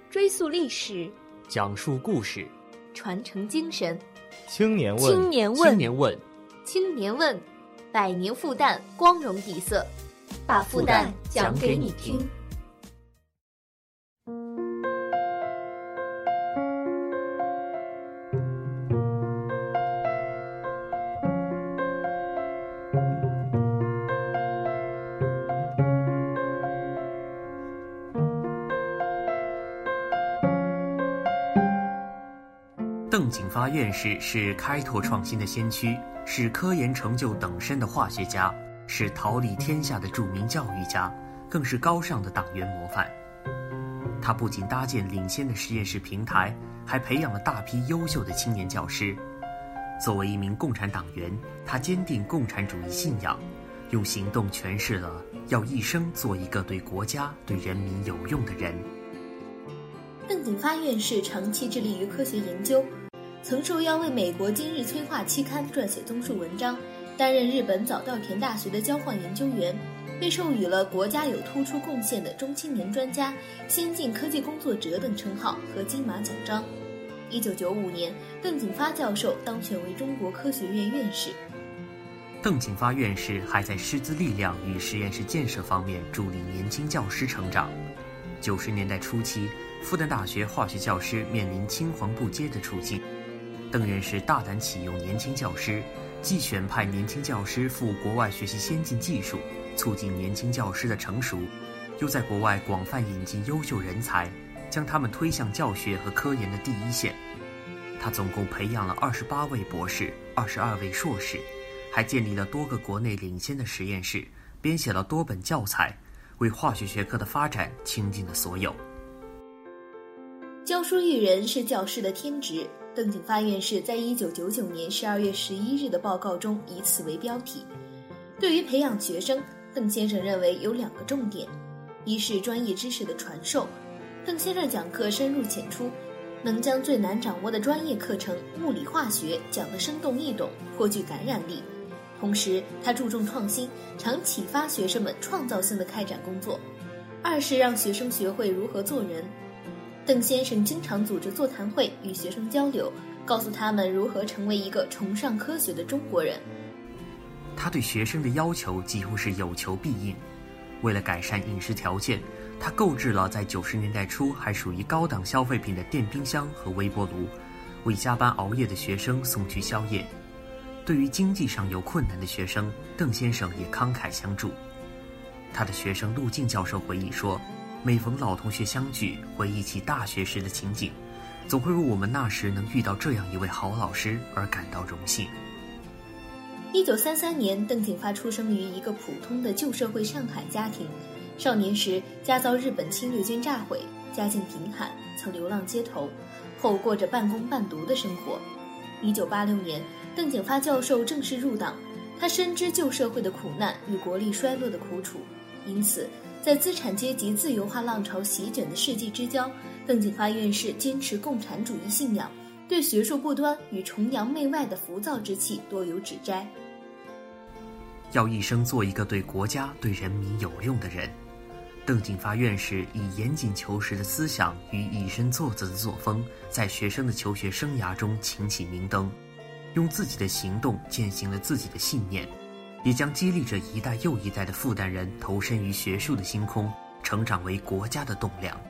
追溯历史， 讲述故事， 传承精神。 青年问， 青年问， 青年问， 青年问，百年复旦，光荣底色，把复旦讲给你听。 邓景发院士是开拓创新的先驱，是科研成就等身的化学家，是桃李天下的著名教育家，更是高尚的党员模范。他不仅搭建领先的实验室平台，还培养了大批优秀的青年教师。作为一名共产党员，他坚定共产主义信仰，用行动诠释了要一生做一个对国家、对人民有用的人。 邓景发院士长期致力于科学研究，曾受邀为美国今日催化期刊撰写综述文章，担任日本早稻田大学的交换研究员，被授予了国家有突出贡献的中青年专家、先进科技工作者等称号和金马奖章。1995年，邓景发教授当选为中国科学院院士。 邓景发院士还在师资力量与实验室建设方面助力年轻教师成长。90年代初期，复旦大学化学教师面临青黄不接的处境。邓院士大胆启用年轻教师，既选派年轻教师赴国外学习先进技术，促进年轻教师的成熟，又在国外广泛引进优秀人才，将他们推向教学和科研的第一线。他总共培养了28位博士、22位硕士，还建立了多个国内领先的实验室，编写了多本教材，为化学学科的发展倾尽了所有。 教书育人是教师的天职，邓景发院士在1999年12月11日的报告中以此为标题。对于培养学生，邓先生认为有2个重点，一是专业知识的传授。邓先生讲课深入浅出，能将最难掌握的专业课程物理化学讲得生动易懂，颇具感染力。同时，他注重创新，常启发学生们创造性的开展工作。二是让学生学会如何做人。邓先生经常组织座谈会与学生交流，告诉他们如何成为一个崇尚科学的中国人。 他对学生的要求几乎是有求必应。为了改善饮食条件，他购置了在90年代初还属于高档消费品的电冰箱和微波炉，为加班熬夜的学生送去宵夜。对于经济上有困难的学生，邓先生也慷慨相助。他的学生陆静教授回忆说，每逢老同学相聚，回忆起大学时的情景，总会为我们那时能遇到这样一位好老师而感到荣幸。 1933年，邓景发出生于一个普通的旧社会上海家庭。少年时家遭日本侵略军炸毁，家境贫寒，曾流浪街头，后过着半工半读的生活。1986年，邓景发教授正式入党，他深知旧社会的苦难与国力衰落的苦楚，因此在资产阶级自由化浪潮席卷的世纪之交，邓景发院士坚持共产主义信仰，对学术不端与崇洋媚外的浮躁之气多有指摘。 要一生做一个对国家、对人民有用的人。邓景发院士以严谨求实的思想与以身作则的作风，在学生的求学生涯中擎起明灯，用自己的行动践行了自己的信念，也将激励着一代又一代的复旦人投身于学术的星空，成长为国家的栋梁。